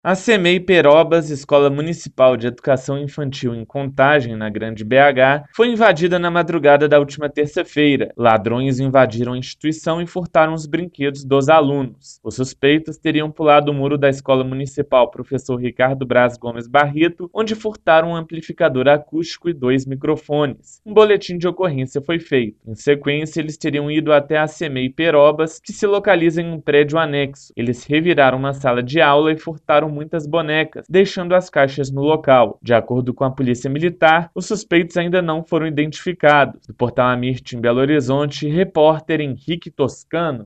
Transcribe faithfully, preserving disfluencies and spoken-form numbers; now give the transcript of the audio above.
A CEMEI Perobas, Escola Municipal de Educação Infantil em Contagem, na Grande B H, foi invadida na madrugada da última terça-feira. Ladrões invadiram a instituição e furtaram os brinquedos dos alunos. Os suspeitos teriam pulado o muro da Escola Municipal Professor Ricardo Braz Gomes Barreto, onde furtaram um amplificador acústico e dois microfones. Um boletim de ocorrência foi feito. Em sequência, eles teriam ido até a CEMEI Perobas, que se localiza em um prédio anexo. Eles reviraram uma sala de aula e furtaram muitas bonecas, deixando as caixas no local. De acordo com a Polícia Militar, os suspeitos ainda não foram identificados. Do portal Amirte em Belo Horizonte, repórter Henrique Toscano.